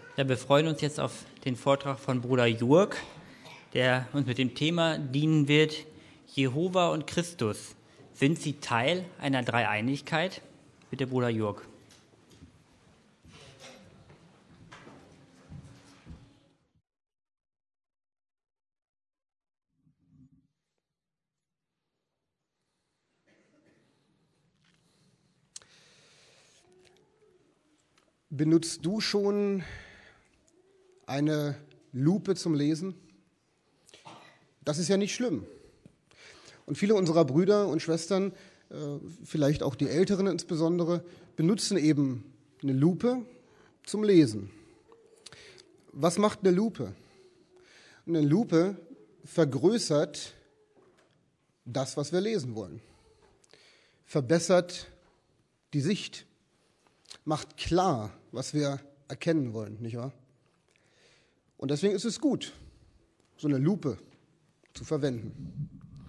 Ja, wir freuen uns jetzt auf den Vortrag von Bruder Jurg, der uns mit dem Thema dienen wird: Jehova und Christus. Sind sie Teil einer Dreieinigkeit? Bitte, Bruder Jurg. Benutzt du schon eine Lupe zum Lesen? Das ist ja nicht schlimm. Und viele unserer Brüder und Schwestern, vielleicht auch die Älteren insbesondere, benutzen eben eine Lupe zum Lesen. Was macht eine Lupe? Eine Lupe vergrößert das, was wir lesen wollen, verbessert die Sicht, macht klar, was wir erkennen wollen, nicht wahr? Und deswegen ist es gut, so eine Lupe zu verwenden.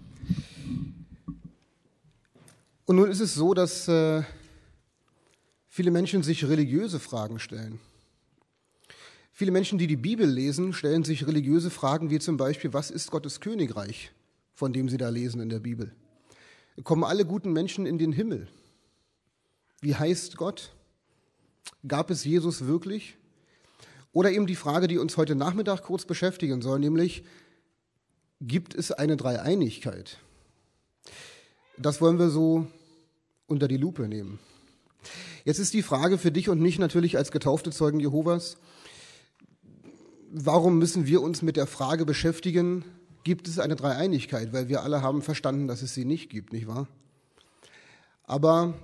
Und nun ist es so, dass viele Menschen sich religiöse Fragen stellen. Viele Menschen, die die Bibel lesen, stellen sich religiöse Fragen wie zum Beispiel: Was ist Gottes Königreich, von dem sie da lesen in der Bibel? Kommen alle guten Menschen in den Himmel? Wie heißt Gott? Gab es Jesus wirklich? Oder eben die Frage, die uns heute Nachmittag kurz beschäftigen soll, nämlich: Gibt es eine Dreieinigkeit? Das wollen wir so unter die Lupe nehmen. Jetzt ist die Frage für dich und mich natürlich als getaufte Zeugen Jehovas: Warum müssen wir uns mit der Frage beschäftigen, gibt es eine Dreieinigkeit? Weil wir alle haben verstanden, dass es sie nicht gibt, nicht wahr? Aber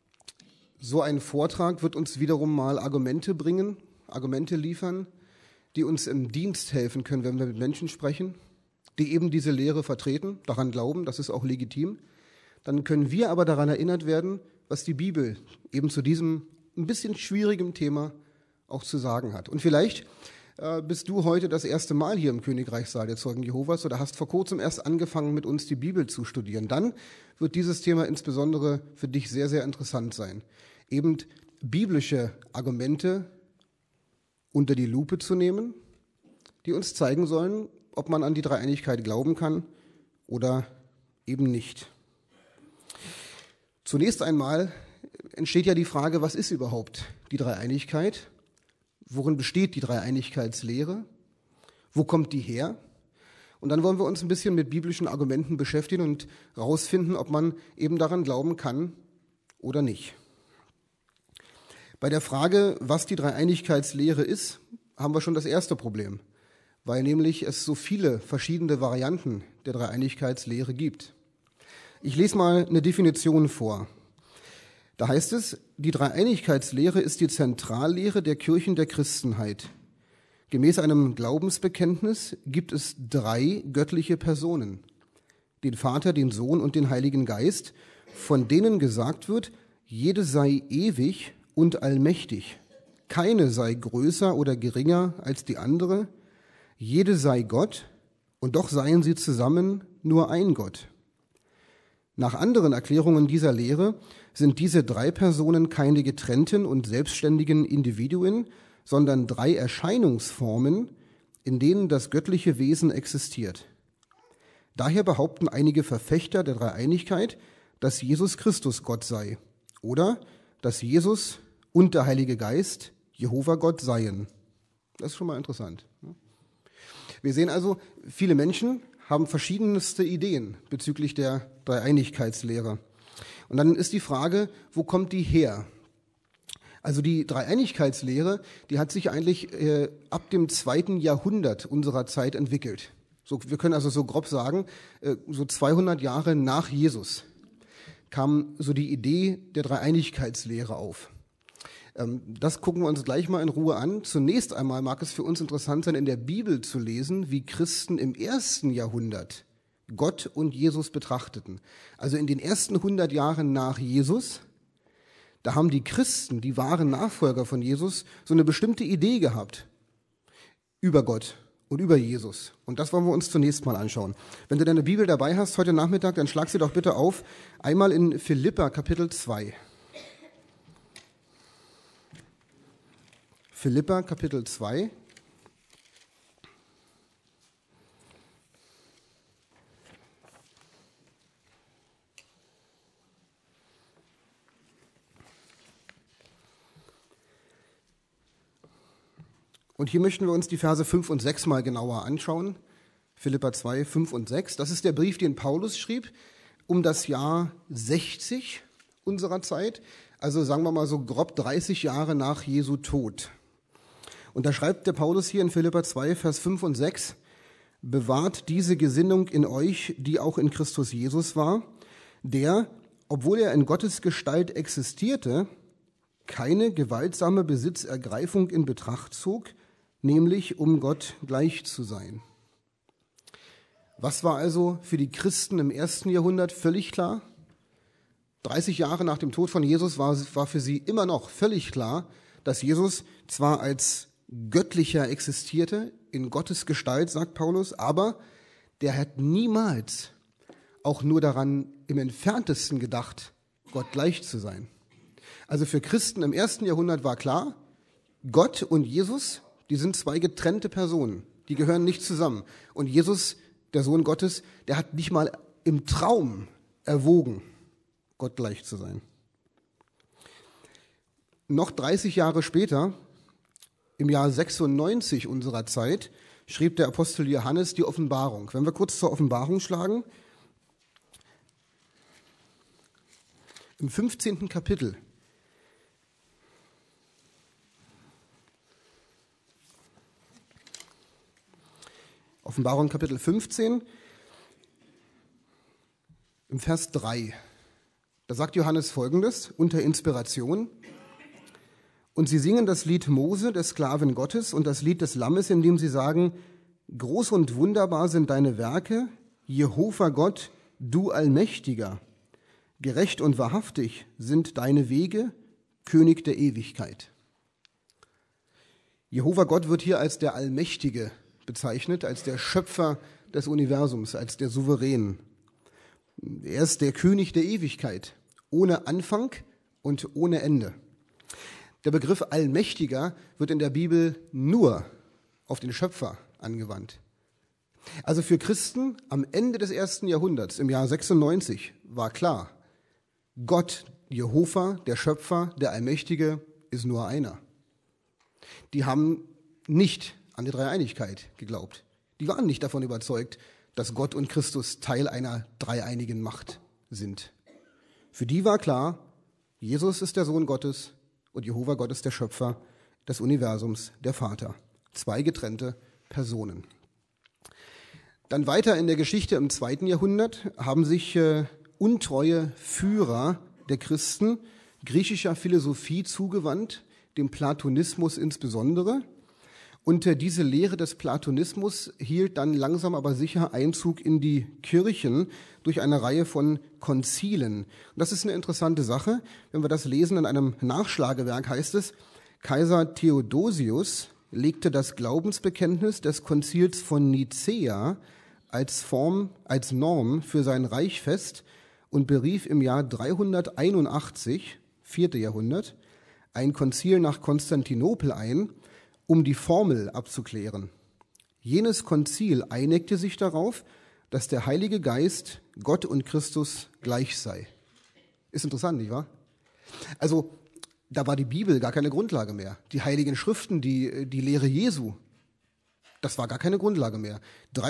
so ein Vortrag wird uns wiederum mal Argumente bringen, Argumente liefern, die uns im Dienst helfen können, wenn wir mit Menschen sprechen, die eben diese Lehre vertreten, daran glauben, das ist auch legitim. Dann können wir aber daran erinnert werden, was die Bibel eben zu diesem ein bisschen schwierigen Thema auch zu sagen hat. Und vielleicht bist du heute das erste Mal hier im Königreichssaal der Zeugen Jehovas oder hast vor kurzem erst angefangen, mit uns die Bibel zu studieren. Dann wird dieses Thema insbesondere für dich sehr, sehr interessant sein. Eben biblische Argumente unter die Lupe zu nehmen, die uns zeigen sollen, ob man an die Dreieinigkeit glauben kann oder eben nicht. Zunächst einmal entsteht ja die Frage: Was ist überhaupt die Dreieinigkeit? Worin besteht die Dreieinigkeitslehre? Wo kommt die her? Und dann wollen wir uns ein bisschen mit biblischen Argumenten beschäftigen und herausfinden, ob man eben daran glauben kann oder nicht. Bei der Frage, was die Dreieinigkeitslehre ist, haben wir schon das erste Problem, weil nämlich es so viele verschiedene Varianten der Dreieinigkeitslehre gibt. Ich lese mal eine Definition vor. Da heißt es: Die Dreieinigkeitslehre ist die Zentrallehre der Kirchen der Christenheit. Gemäß einem Glaubensbekenntnis gibt es 3 göttliche Personen: den Vater, den Sohn und den Heiligen Geist, von denen gesagt wird, jede sei ewig und allmächtig. Keine sei größer oder geringer als die andere. Jede sei Gott, und doch seien sie zusammen nur ein Gott. Nach anderen Erklärungen dieser Lehre sind diese 3 Personen keine getrennten und selbstständigen Individuen, sondern 3 Erscheinungsformen, in denen das göttliche Wesen existiert. Daher behaupten einige Verfechter der Dreieinigkeit, dass Jesus Christus Gott sei oder dass Jesus und der Heilige Geist Jehova Gott seien. Das ist schon mal interessant. Wir sehen also, viele Menschen haben verschiedenste Ideen bezüglich der Dreieinigkeitslehre. Und dann ist die Frage, wo kommt die her? Also die Dreieinigkeitslehre, die hat sich eigentlich ab dem 2. Jahrhundert unserer Zeit entwickelt. So, wir können also so grob sagen, so 200 Jahre nach Jesus kam so die Idee der Dreieinigkeitslehre auf. Das gucken wir uns gleich mal in Ruhe an. Zunächst einmal mag es für uns interessant sein, in der Bibel zu lesen, wie Christen im 1. Jahrhundert Gott und Jesus betrachteten. Also in den ersten 100 Jahren nach Jesus, da haben die Christen, die wahren Nachfolger von Jesus, so eine bestimmte Idee gehabt über Gott und über Jesus. Und das wollen wir uns zunächst mal anschauen. Wenn du deine Bibel dabei hast heute Nachmittag, dann schlag sie doch bitte auf, einmal in Philipper Kapitel 2. Philipper Kapitel 2. Und hier möchten wir uns die Verse 5 und 6 mal genauer anschauen. Philipper 2, 5 und 6. Das ist der Brief, den Paulus schrieb um das Jahr 60 unserer Zeit. Also sagen wir mal so grob 30 Jahre nach Jesu Tod. Und da schreibt der Paulus hier in Philipper 2, Vers 5 und 6, bewahrt diese Gesinnung in euch, die auch in Christus Jesus war, der, obwohl er in Gottes Gestalt existierte, keine gewaltsame Besitzergreifung in Betracht zog, nämlich um Gott gleich zu sein. Was war also für die Christen im 1. Jahrhundert völlig klar? 30 Jahre nach dem Tod von Jesus war für sie immer noch völlig klar, dass Jesus zwar als göttlicher existierte, in Gottes Gestalt, sagt Paulus, aber der hat niemals auch nur daran im entferntesten gedacht, Gott gleich zu sein. Also für Christen im 1. Jahrhundert war klar, Gott und Jesus, die sind zwei getrennte Personen, die gehören nicht zusammen. Und Jesus, der Sohn Gottes, der hat nicht mal im Traum erwogen, Gott gleich zu sein. Noch 30 Jahre später, im Jahr 96 unserer Zeit, schrieb der Apostel Johannes die Offenbarung. Wenn wir kurz zur Offenbarung schlagen, im 15. Kapitel, Offenbarung Kapitel 15, im Vers 3. Da sagt Johannes Folgendes unter Inspiration: Und sie singen das Lied Mose, des Sklaven Gottes, und das Lied des Lammes, in dem sie sagen, groß und wunderbar sind deine Werke, Jehova Gott, du Allmächtiger. Gerecht und wahrhaftig sind deine Wege, König der Ewigkeit. Jehova Gott wird hier als der Allmächtige bezeichnet, als der Schöpfer des Universums, als der Souverän. Er ist der König der Ewigkeit, ohne Anfang und ohne Ende. Der Begriff Allmächtiger wird in der Bibel nur auf den Schöpfer angewandt. Also für Christen am Ende des 1. Jahrhunderts, im Jahr 96, war klar, Gott, Jehova, der Schöpfer, der Allmächtige, ist nur einer. Die haben nicht an die Dreieinigkeit geglaubt. Die waren nicht davon überzeugt, dass Gott und Christus Teil einer dreieinigen Macht sind. Für die war klar, Jesus ist der Sohn Gottes und Jehova Gott ist der Schöpfer des Universums, der Vater. Zwei getrennte Personen. Dann weiter in der Geschichte im 2. Jahrhundert haben sich untreue Führer der Christen griechischer Philosophie zugewandt, dem Platonismus insbesondere. Und diese Lehre des Platonismus hielt dann langsam aber sicher Einzug in die Kirchen durch eine Reihe von Konzilen. Und das ist eine interessante Sache. Wenn wir das lesen in einem Nachschlagewerk, heißt es, Kaiser Theodosius legte das Glaubensbekenntnis des Konzils von Nicäa als Norm für sein Reich fest und berief im Jahr 381, 4. Jahrhundert, ein Konzil nach Konstantinopel ein, um die Formel abzuklären. Jenes Konzil einigte sich darauf, dass der Heilige Geist Gott und Christus gleich sei. Ist interessant, nicht wahr? Also, da war die Bibel gar keine Grundlage mehr. Die Heiligen Schriften, die Lehre Jesu, das war gar keine Grundlage mehr.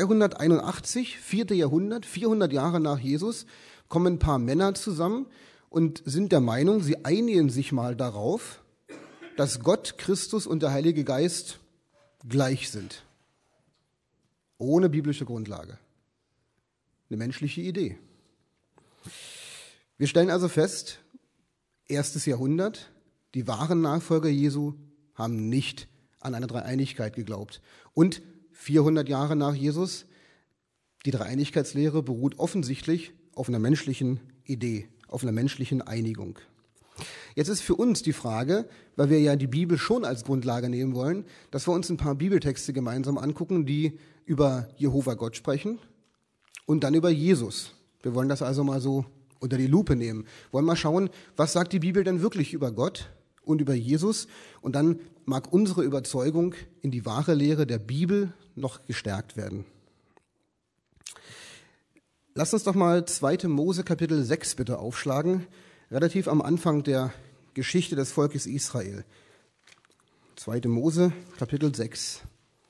381, 4. Jahrhundert, 400 Jahre nach Jesus, kommen ein paar Männer zusammen und sind der Meinung, sie einigen sich mal darauf, dass Gott, Christus und der Heilige Geist gleich sind. Ohne biblische Grundlage. Eine menschliche Idee. Wir stellen also fest, 1. Jahrhundert, die wahren Nachfolger Jesu haben nicht an eine Dreieinigkeit geglaubt. Und 400 Jahre nach Jesus, die Dreieinigkeitslehre beruht offensichtlich auf einer menschlichen Idee, auf einer menschlichen Einigung. Jetzt ist für uns die Frage, weil wir ja die Bibel schon als Grundlage nehmen wollen, dass wir uns ein paar Bibeltexte gemeinsam angucken, die über Jehova Gott sprechen und dann über Jesus. Wir wollen das also mal so unter die Lupe nehmen. Wollen mal schauen, was sagt die Bibel denn wirklich über Gott und über Jesus. Und dann mag unsere Überzeugung in die wahre Lehre der Bibel noch gestärkt werden. Lasst uns doch mal 2. Mose Kapitel 6 bitte aufschlagen, relativ am Anfang der Geschichte des Volkes Israel. 2. Mose Kapitel 6.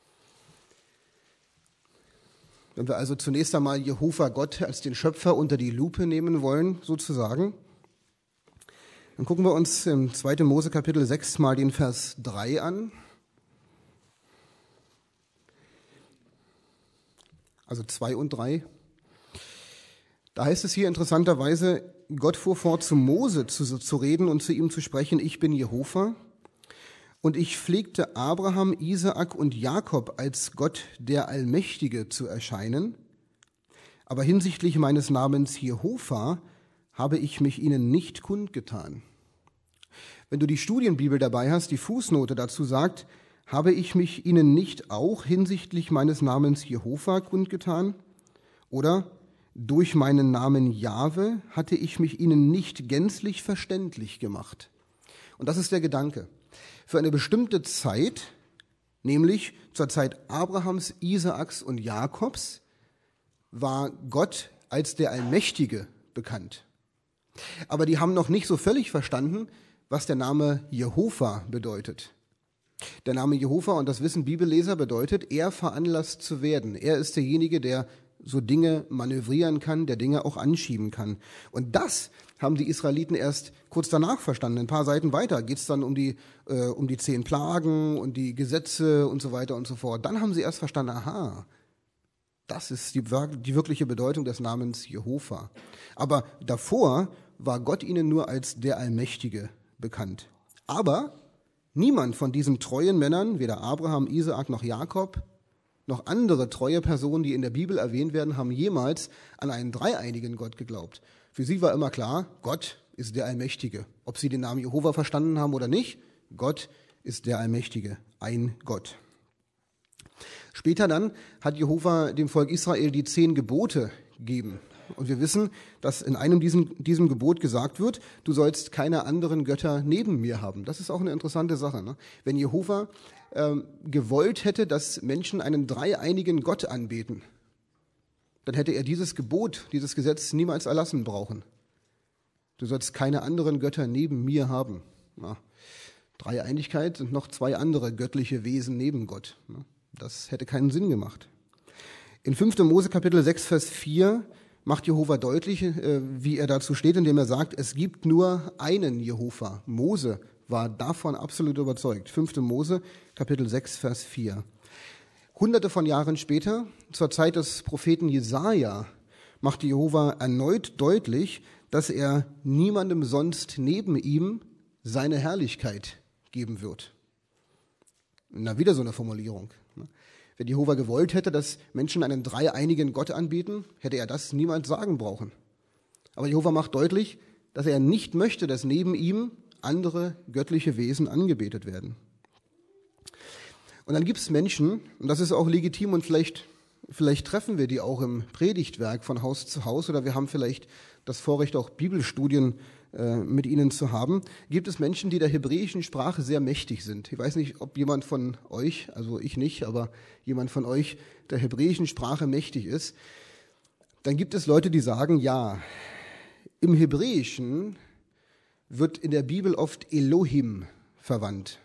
Wenn wir also zunächst einmal Jehova Gott als den Schöpfer unter die Lupe nehmen wollen, sozusagen, dann gucken wir uns im 2. Mose Kapitel 6 mal den Vers 3 an. Also 2 und 3. Da heißt es hier interessanterweise, Gott fuhr fort, zu Mose zu reden und zu ihm zu sprechen, ich bin Jehova. Und ich pflegte Abraham, Isaak und Jakob als Gott der Allmächtige zu erscheinen. Aber hinsichtlich meines Namens Jehova habe ich mich ihnen nicht kundgetan. Wenn du die Studienbibel dabei hast, die Fußnote dazu sagt, habe ich mich ihnen nicht auch hinsichtlich meines Namens Jehova kundgetan? Oder durch meinen Namen Jahwe hatte ich mich ihnen nicht gänzlich verständlich gemacht. Und das ist der Gedanke. Für eine bestimmte Zeit, nämlich zur Zeit Abrahams, Isaaks und Jakobs, war Gott als der Allmächtige bekannt. Aber die haben noch nicht so völlig verstanden, was der Name Jehova bedeutet. Der Name Jehova, und das wissen Bibelleser, bedeutet, er veranlasst zu werden. Er ist derjenige, der so Dinge manövrieren kann, der Dinge auch anschieben kann. Und das haben die Israeliten erst kurz danach verstanden. Ein paar Seiten weiter geht es dann um die 10 Plagen und die Gesetze und so weiter und so fort. Dann haben sie erst verstanden, aha, das ist die wirkliche Bedeutung des Namens Jehova. Aber davor war Gott ihnen nur als der Allmächtige bekannt. Aber niemand von diesen treuen Männern, weder Abraham, Isaak noch Jakob, noch andere treue Personen, die in der Bibel erwähnt werden, haben jemals an einen dreieinigen Gott geglaubt. Für sie war immer klar, Gott ist der Allmächtige. Ob sie den Namen Jehova verstanden haben oder nicht, Gott ist der Allmächtige, ein Gott. Später dann hat Jehova dem Volk Israel die 10 Gebote gegeben. Und wir wissen, dass in einem diesem Gebot gesagt wird, du sollst keine anderen Götter neben mir haben. Das ist auch eine interessante Sache. Ne? Wenn Jehova gewollt hätte, dass Menschen einen dreieinigen Gott anbeten, dann hätte er dieses Gebot, dieses Gesetz niemals erlassen brauchen. Du sollst keine anderen Götter neben mir haben. Na, Dreieinigkeit sind noch 2 andere göttliche Wesen neben Gott. Das hätte keinen Sinn gemacht. In 5. Mose Kapitel 6, Vers 4 macht Jehova deutlich, wie er dazu steht, indem er sagt, es gibt nur einen Jehova. Mose war davon absolut überzeugt. 5. Mose Kapitel 6, Vers 4. Hunderte von Jahren später, zur Zeit des Propheten Jesaja, machte Jehova erneut deutlich, dass er niemandem sonst neben ihm seine Herrlichkeit geben wird. Na, wieder so eine Formulierung. Wenn Jehova gewollt hätte, dass Menschen einen dreieinigen Gott anbeten, hätte er das niemals sagen brauchen. Aber Jehova macht deutlich, dass er nicht möchte, dass neben ihm andere göttliche Wesen angebetet werden. Und dann gibt es Menschen, und das ist auch legitim und vielleicht treffen wir die auch im Predigtwerk von Haus zu Haus oder wir haben vielleicht das Vorrecht, auch Bibelstudien mit ihnen zu haben, gibt es Menschen, die der hebräischen Sprache sehr mächtig sind. Ich weiß nicht, ob jemand von euch, also ich nicht, aber jemand von euch der hebräischen Sprache mächtig ist. Dann gibt es Leute, die sagen, ja, im Hebräischen wird in der Bibel oft Elohim verwandt.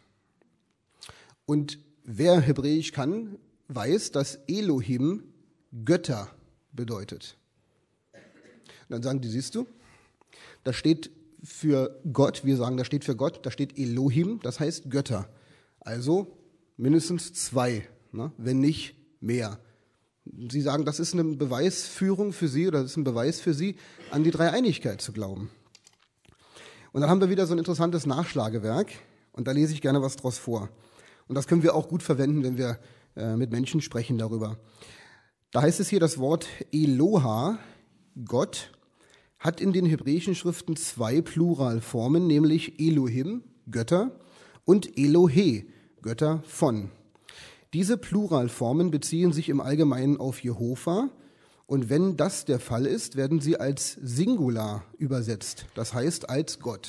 Und wer Hebräisch kann, weiß, dass Elohim Götter bedeutet. Und dann sagen die, siehst du, da steht für Gott, wir sagen, da steht für Gott, da steht Elohim, das heißt Götter. Also mindestens 2, ne, wenn nicht mehr. Sie sagen, das ist eine Beweisführung für sie, oder das ist ein Beweis für sie, an die Dreieinigkeit zu glauben. Und dann haben wir wieder so ein interessantes Nachschlagewerk, und da lese ich gerne was draus vor. Und das können wir auch gut verwenden, wenn wir mit Menschen sprechen darüber. Da heißt es hier, das Wort Eloha, Gott, hat in den hebräischen Schriften 2 Pluralformen, nämlich Elohim, Götter, und Elohe, Götter von. Diese Pluralformen beziehen sich im Allgemeinen auf Jehova, und wenn das der Fall ist, werden sie als Singular übersetzt, das heißt als Gott.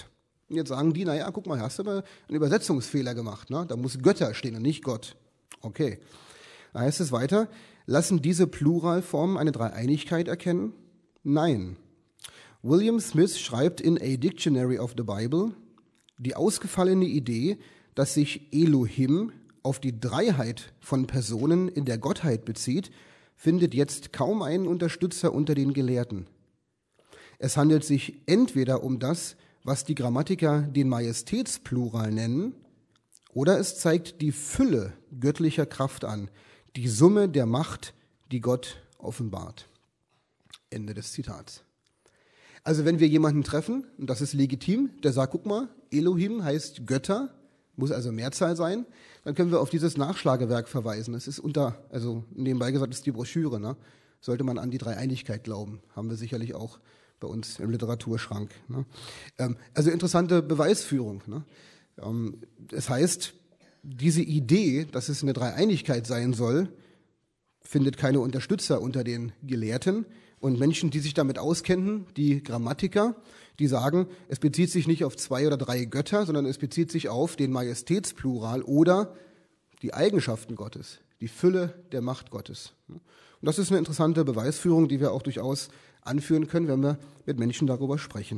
Und jetzt sagen die, naja, guck mal, hast du aber einen Übersetzungsfehler gemacht, ne? Da muss Götter stehen und nicht Gott. Okay. Da heißt es weiter, lassen diese Pluralformen eine Dreieinigkeit erkennen? Nein. William Smith schreibt in A Dictionary of the Bible, die ausgefallene Idee, dass sich Elohim auf die Dreiheit von Personen in der Gottheit bezieht, findet jetzt kaum einen Unterstützer unter den Gelehrten. Es handelt sich entweder um das, was die Grammatiker den Majestätsplural nennen, oder es zeigt die Fülle göttlicher Kraft an, die Summe der Macht, die Gott offenbart. Ende des Zitats. Also wenn wir jemanden treffen, und das ist legitim, der sagt, guck mal, Elohim heißt Götter, muss also Mehrzahl sein, dann können wir auf dieses Nachschlagewerk verweisen. Es ist also nebenbei gesagt, ist die Broschüre, ne? Sollte man an die Dreieinigkeit glauben, haben wir sicherlich auch bei uns im Literaturschrank. Ne? Also interessante Beweisführung. Ne? Das heißt, diese Idee, dass es eine Dreieinigkeit sein soll, findet keine Unterstützer unter den Gelehrten. Und Menschen, die sich damit auskennen, die Grammatiker, die sagen, es bezieht sich nicht auf 2 oder 3 Götter, sondern es bezieht sich auf den Majestätsplural oder die Eigenschaften Gottes, die Fülle der Macht Gottes. Und das ist eine interessante Beweisführung, die wir auch durchaus anführen können, wenn wir mit Menschen darüber sprechen.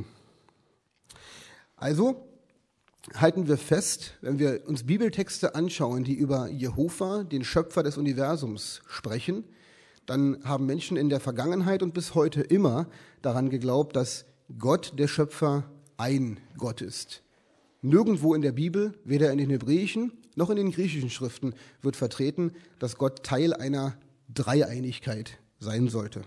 Also halten wir fest, wenn wir uns Bibeltexte anschauen, die über Jehova, den Schöpfer des Universums, sprechen, dann haben Menschen in der Vergangenheit und bis heute immer daran geglaubt, dass Gott, der Schöpfer, ein Gott ist. Nirgendwo in der Bibel, weder in den hebräischen noch in den griechischen Schriften, wird vertreten, dass Gott Teil einer Dreieinigkeit sein sollte.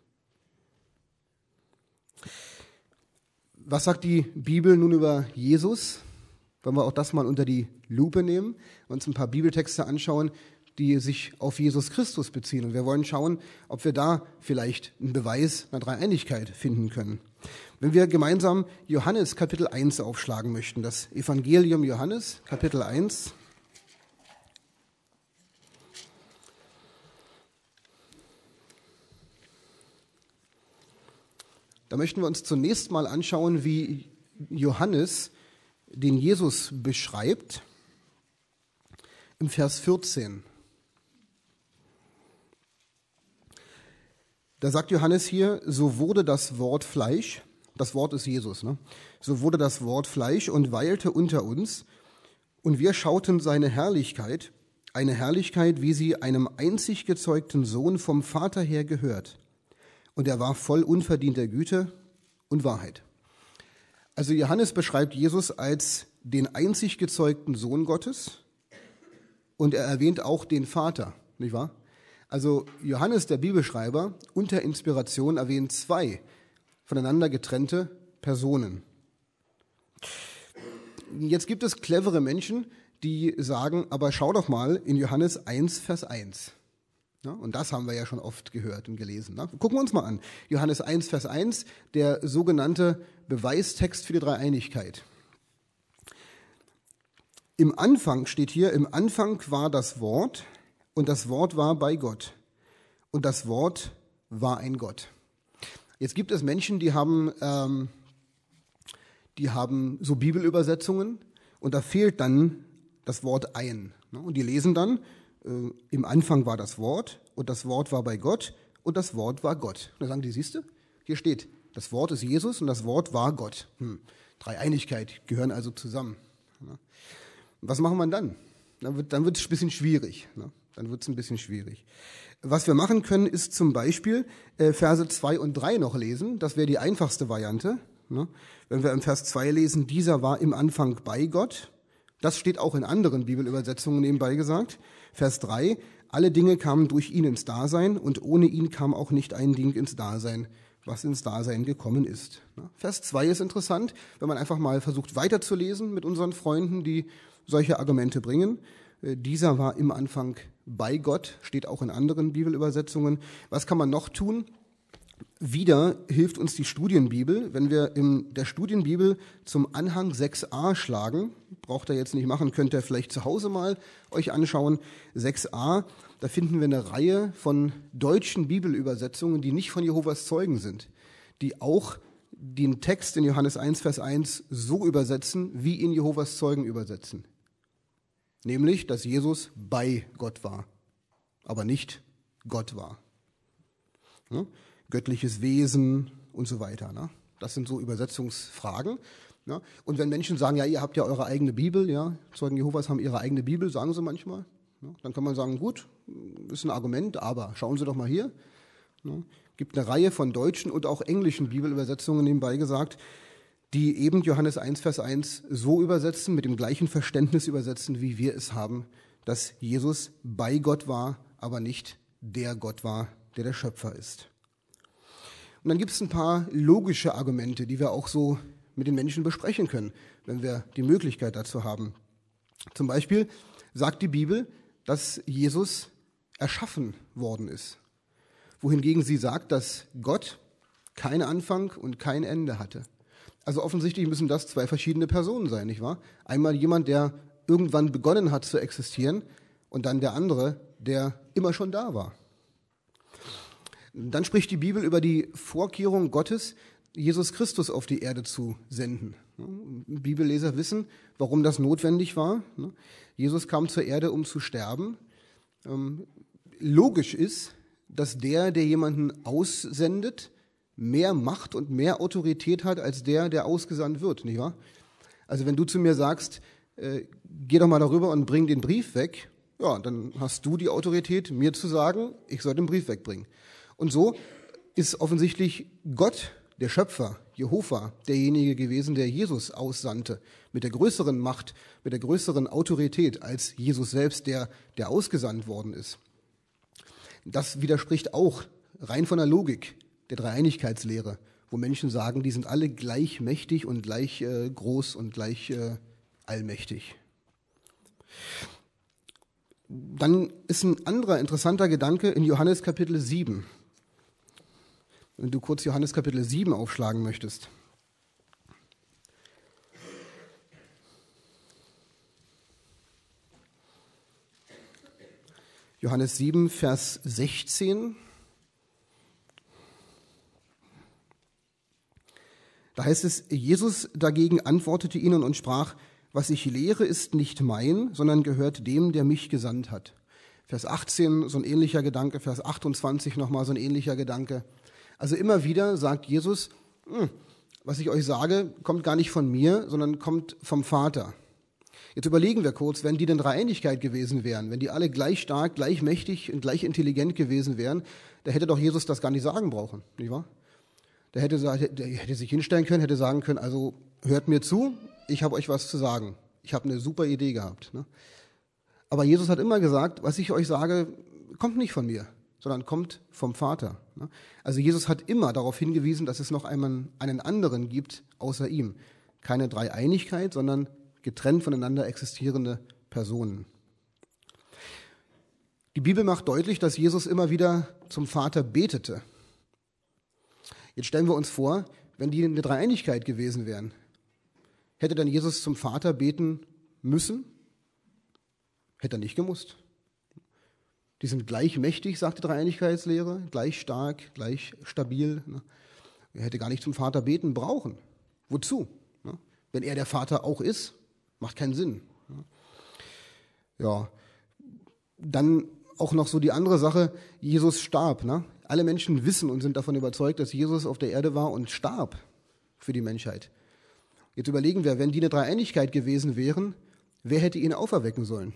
Was sagt die Bibel nun über Jesus? Wollen wir auch das mal unter die Lupe nehmen, uns ein paar Bibeltexte anschauen, die sich auf Jesus Christus beziehen. Und wir wollen schauen, ob wir da vielleicht einen Beweis einer Dreieinigkeit finden können. Wenn wir gemeinsam Johannes Kapitel 1 aufschlagen möchten, das Evangelium Johannes Kapitel 1. Da möchten wir uns zunächst mal anschauen, wie Johannes den Jesus beschreibt im Vers 14. Da sagt Johannes hier, so wurde das Wort Fleisch, das Wort ist Jesus, ne? So wurde das Wort Fleisch und weilte unter uns, und wir schauten seine Herrlichkeit, eine Herrlichkeit, wie sie einem einzig gezeugten Sohn vom Vater her gehört. Und er war voll unverdienter Güte und Wahrheit. Also Johannes beschreibt Jesus als den einzig gezeugten Sohn Gottes, und er erwähnt auch den Vater, nicht wahr? Also Johannes, der Bibelschreiber, unter Inspiration erwähnt 2 voneinander getrennte Personen. Jetzt gibt es clevere Menschen, die sagen, aber schau doch mal in Johannes 1, Vers 1. Ja, und das haben wir ja schon oft gehört und gelesen. Ne? Gucken wir uns mal an. Johannes 1, Vers 1, der sogenannte Beweistext für die Dreieinigkeit. Im Anfang steht hier, im Anfang war das Wort, und das Wort war bei Gott. Und das Wort war ein Gott. Jetzt gibt es Menschen, die haben so Bibelübersetzungen, und da fehlt dann das Wort ein. Ne? Und die lesen dann, im Anfang war das Wort, und das Wort war bei Gott, und das Wort war Gott. Und dann sagen die, siehste, hier steht, das Wort ist Jesus und das Wort war Gott. Dreieinigkeit gehören also zusammen. Ne? Was machen wir dann? Dann wird es ein bisschen schwierig. Ne? Dann wird es ein bisschen schwierig. Was wir machen können, ist zum Beispiel Verse 2 und 3 noch lesen. Das wäre die einfachste Variante. Ne? Wenn wir im Vers 2 lesen, dieser war im Anfang bei Gott. Das steht auch in anderen Bibelübersetzungen nebenbei gesagt. Vers 3, alle Dinge kamen durch ihn ins Dasein, und ohne ihn kam auch nicht ein Ding ins Dasein, was ins Dasein gekommen ist. Ne? Vers 2 ist interessant, wenn man einfach mal versucht weiterzulesen mit unseren Freunden, die solche Argumente bringen. Dieser war im Anfang bei Gott, steht auch in anderen Bibelübersetzungen. Was kann man noch tun? Wieder hilft uns die Studienbibel. Wenn wir in der Studienbibel zum Anhang 6a schlagen, braucht ihr jetzt nicht machen, könnt ihr vielleicht zu Hause mal euch anschauen. 6a, da finden wir eine Reihe von deutschen Bibelübersetzungen, die nicht von Jehovas Zeugen sind, die auch den Text in Johannes 1, Vers 1 so übersetzen, wie ihn Jehovas Zeugen übersetzen. Nämlich, dass Jesus bei Gott war, aber nicht Gott war. Ne? Göttliches Wesen und so weiter. Ne? Das sind so Übersetzungsfragen. Ja? Und wenn Menschen sagen, ja, ihr habt ja eure eigene Bibel, ja, Zeugen Jehovas haben ihre eigene Bibel, sagen sie manchmal. Ja? Dann kann man sagen, gut, ist ein Argument, aber schauen Sie doch mal hier. Ja? Gibt eine Reihe von deutschen und auch englischen Bibelübersetzungen nebenbei gesagt, die eben Johannes 1, Vers 1 so übersetzen, mit dem gleichen Verständnis übersetzen, wie wir es haben, dass Jesus bei Gott war, aber nicht der Gott war, der Schöpfer ist. Und dann gibt es ein paar logische Argumente, die wir auch so mit den Menschen besprechen können, wenn wir die Möglichkeit dazu haben. Zum Beispiel sagt die Bibel, dass Jesus erschaffen worden ist, wohingegen sie sagt, dass Gott keinen Anfang und kein Ende hatte. Also offensichtlich müssen das zwei verschiedene Personen sein, nicht wahr? Einmal jemand, der irgendwann begonnen hat zu existieren, und dann der andere, der immer schon da war. Dann spricht die Bibel über die Vorkehrung Gottes, Jesus Christus auf die Erde zu senden. Bibelleser wissen, warum das notwendig war. Jesus kam zur Erde, um zu sterben. Logisch ist, dass der jemanden aussendet, mehr Macht und mehr Autorität hat als der ausgesandt wird, nicht wahr? Also wenn du zu mir sagst, geh doch mal darüber und bring den Brief weg, ja, dann hast du die Autorität, mir zu sagen, ich soll den Brief wegbringen. Und so ist offensichtlich Gott, der Schöpfer, Jehova, derjenige gewesen, der Jesus aussandte, mit der größeren Macht, mit der größeren Autorität als Jesus selbst, der ausgesandt worden ist. Das widerspricht auch rein von der Logik der Dreieinigkeitslehre, wo Menschen sagen, die sind alle gleich mächtig und gleich groß und gleich allmächtig. Dann ist ein anderer interessanter Gedanke in Johannes Kapitel 7. Wenn du kurz Johannes Kapitel 7 aufschlagen möchtest. Johannes 7, Vers 16. Da heißt es, Jesus dagegen antwortete ihnen und sprach, was ich lehre, ist nicht mein, sondern gehört dem, der mich gesandt hat. Vers 18, so ein ähnlicher Gedanke, Vers 28 nochmal so ein ähnlicher Gedanke. Also immer wieder sagt Jesus, was ich euch sage, kommt gar nicht von mir, sondern kommt vom Vater. Jetzt überlegen wir kurz, wenn die denn Dreieinigkeit gewesen wären, wenn die alle gleich stark, gleich mächtig und gleich intelligent gewesen wären, da hätte doch Jesus das gar nicht sagen brauchen, nicht wahr? Der hätte sich hinstellen können, hätte sagen können, also hört mir zu, ich habe euch was zu sagen. Ich habe eine super Idee gehabt. Ne? Aber Jesus hat immer gesagt, was ich euch sage, kommt nicht von mir, sondern kommt vom Vater. Ne? Also Jesus hat immer darauf hingewiesen, dass es noch einen anderen gibt außer ihm. Keine Dreieinigkeit, sondern getrennt voneinander existierende Personen. Die Bibel macht deutlich, dass Jesus immer wieder zum Vater betete. Jetzt stellen wir uns vor, wenn die eine Dreieinigkeit gewesen wären, hätte dann Jesus zum Vater beten müssen? Hätte er nicht gemusst. Die sind gleich mächtig, sagt die Dreieinigkeitslehre, gleich stark, gleich stabil. Er hätte gar nicht zum Vater beten brauchen. Wozu? Wenn er der Vater auch ist, macht keinen Sinn. Ja, dann auch noch so die andere Sache, Jesus starb. Ne? Alle Menschen wissen und sind davon überzeugt, dass Jesus auf der Erde war und starb für die Menschheit. Jetzt überlegen wir, wenn die eine Dreieinigkeit gewesen wären, wer hätte ihn auferwecken sollen?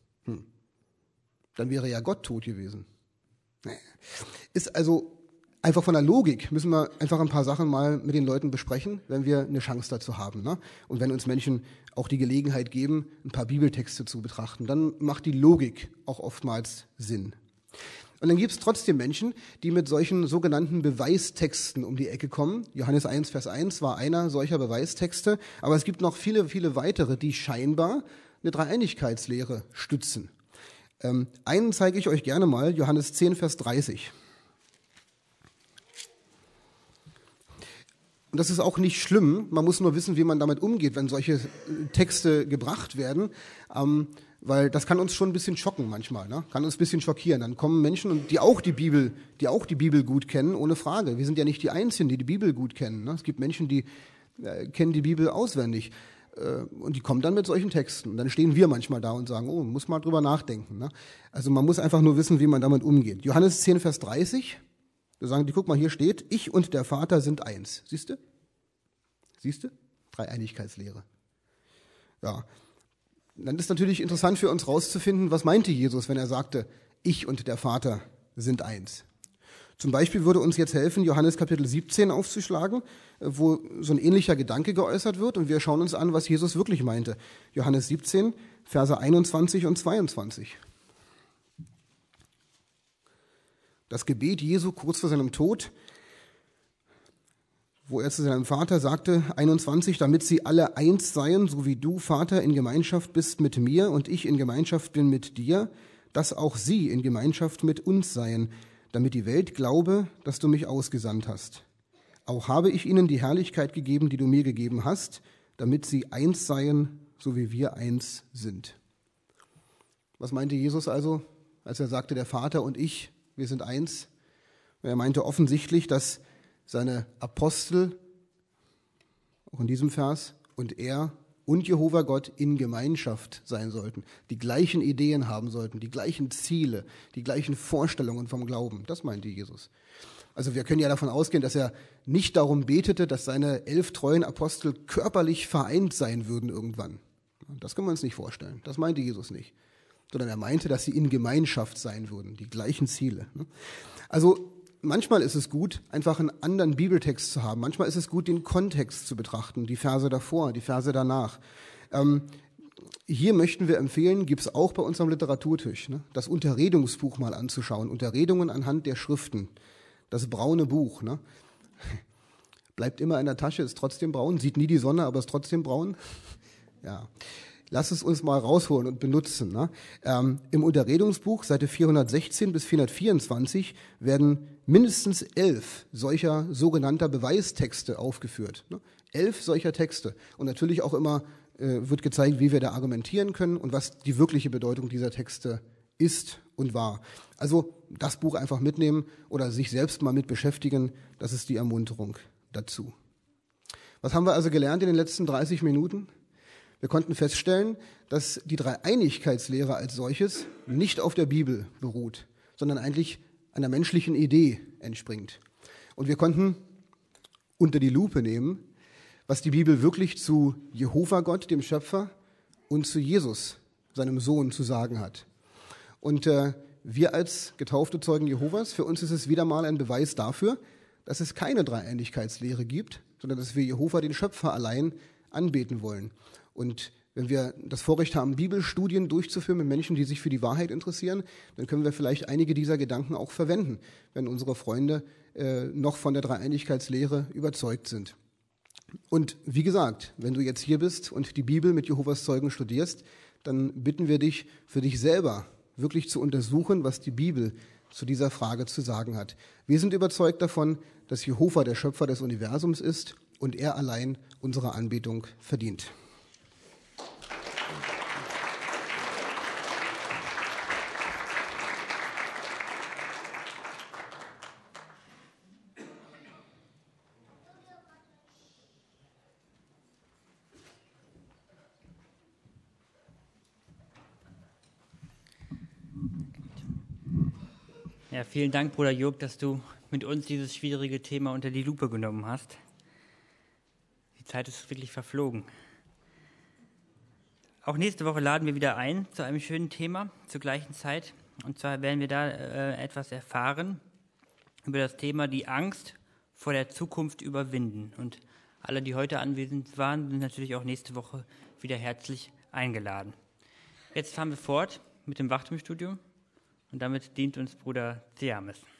Dann wäre ja Gott tot gewesen. Ist also einfach von der Logik, müssen wir einfach ein paar Sachen mal mit den Leuten besprechen, wenn wir eine Chance dazu haben. Ne? Und wenn uns Menschen auch die Gelegenheit geben, ein paar Bibeltexte zu betrachten, dann macht die Logik auch oftmals Sinn. Und dann gibt es trotzdem Menschen, die mit solchen sogenannten Beweistexten um die Ecke kommen. Johannes 1, Vers 1 war einer solcher Beweistexte, aber es gibt noch viele, viele weitere, die scheinbar eine Dreieinigkeitslehre stützen. Einen zeige ich euch gerne mal, Johannes 10, Vers 30. Und das ist auch nicht schlimm, man muss nur wissen, wie man damit umgeht, wenn solche Texte gebracht werden. weil das kann uns schon ein bisschen schocken manchmal, ne? Kann uns ein bisschen schockieren. Dann kommen Menschen, die auch die Bibel gut kennen, ohne Frage. Wir sind ja nicht die Einzigen, die die Bibel gut kennen, ne? Es gibt Menschen, die kennen die Bibel auswendig und die kommen dann mit solchen Texten. Und dann stehen wir manchmal da und sagen, oh, muss mal drüber nachdenken, ne? Also man muss einfach nur wissen, wie man damit umgeht. Johannes 10, Vers 30, da sagen die, guck mal, hier steht, ich und der Vater sind eins. Siehst du? Dreieinigkeitslehre. Ja. Dann ist natürlich interessant für uns rauszufinden, was meinte Jesus, wenn er sagte, ich und der Vater sind eins. Zum Beispiel würde uns jetzt helfen, Johannes Kapitel 17 aufzuschlagen, wo so ein ähnlicher Gedanke geäußert wird und wir schauen uns an, was Jesus wirklich meinte. Johannes 17, Verse 21 und 22. Das Gebet Jesu kurz vor seinem Tod, wo er zu seinem Vater sagte, 21, damit sie alle eins seien, so wie du, Vater, in Gemeinschaft bist mit mir und ich in Gemeinschaft bin mit dir, dass auch sie in Gemeinschaft mit uns seien, damit die Welt glaube, dass du mich ausgesandt hast. Auch habe ich ihnen die Herrlichkeit gegeben, die du mir gegeben hast, damit sie eins seien, so wie wir eins sind. Was meinte Jesus also, als er sagte, der Vater und ich, wir sind eins? Er meinte offensichtlich, dass seine Apostel, auch in diesem Vers, und er und Jehova Gott in Gemeinschaft sein sollten, die gleichen Ideen haben sollten, die gleichen Ziele, die gleichen Vorstellungen vom Glauben. Das meinte Jesus. Also wir können ja davon ausgehen, dass er nicht darum betete, dass seine 11 treuen Apostel körperlich vereint sein würden irgendwann. Das können wir uns nicht vorstellen. Das meinte Jesus nicht. Sondern er meinte, dass sie in Gemeinschaft sein würden, die gleichen Ziele. Also manchmal ist es gut, einfach einen anderen Bibeltext zu haben. Manchmal ist es gut, den Kontext zu betrachten, die Verse davor, die Verse danach. Hier möchten wir empfehlen, gibt es auch bei uns am Literaturtisch, ne, das Unterredungsbuch mal anzuschauen. Unterredungen anhand der Schriften. Das braune Buch. Ne? Bleibt immer in der Tasche, ist trotzdem braun, sieht nie die Sonne, aber ist trotzdem braun. Ja. Lass es uns mal rausholen und benutzen. Ne? Im Unterredungsbuch, Seite 416 bis 424, werden mindestens 11 solcher sogenannter Beweistexte aufgeführt. Ne? 11 solcher Texte. Und natürlich auch immer wird gezeigt, wie wir da argumentieren können und was die wirkliche Bedeutung dieser Texte ist und war. Also das Buch einfach mitnehmen oder sich selbst mal mit beschäftigen, das ist die Ermunterung dazu. Was haben wir also gelernt in den letzten 30 Minuten? Wir konnten feststellen, dass die Dreieinigkeitslehre als solches nicht auf der Bibel beruht, sondern eigentlich einer menschlichen Idee entspringt. Und wir konnten unter die Lupe nehmen, was die Bibel wirklich zu Jehova Gott, dem Schöpfer, und zu Jesus, seinem Sohn, zu sagen hat. Und wir als getaufte Zeugen Jehovas, für uns ist es wieder mal ein Beweis dafür, dass es keine Dreieinigkeitslehre gibt, sondern dass wir Jehova, den Schöpfer, allein anbeten wollen. Und wenn wir das Vorrecht haben, Bibelstudien durchzuführen mit Menschen, die sich für die Wahrheit interessieren, dann können wir vielleicht einige dieser Gedanken auch verwenden, wenn unsere Freunde noch von der Dreieinigkeitslehre überzeugt sind. Und wie gesagt, wenn du jetzt hier bist und die Bibel mit Jehovas Zeugen studierst, dann bitten wir dich, für dich selber wirklich zu untersuchen, was die Bibel zu dieser Frage zu sagen hat. Wir sind überzeugt davon, dass Jehova der Schöpfer des Universums ist und er allein unsere Anbetung verdient. Ja, vielen Dank, Bruder Jörg, dass du mit uns dieses schwierige Thema unter die Lupe genommen hast. Die Zeit ist wirklich verflogen. Auch nächste Woche laden wir wieder ein zu einem schönen Thema zur gleichen Zeit. Und zwar werden wir da etwas erfahren über das Thema die Angst vor der Zukunft überwinden. Und alle, die heute anwesend waren, sind natürlich auch nächste Woche wieder herzlich eingeladen. Jetzt fahren wir fort mit dem Wachturmstudium und damit dient uns Bruder Theames.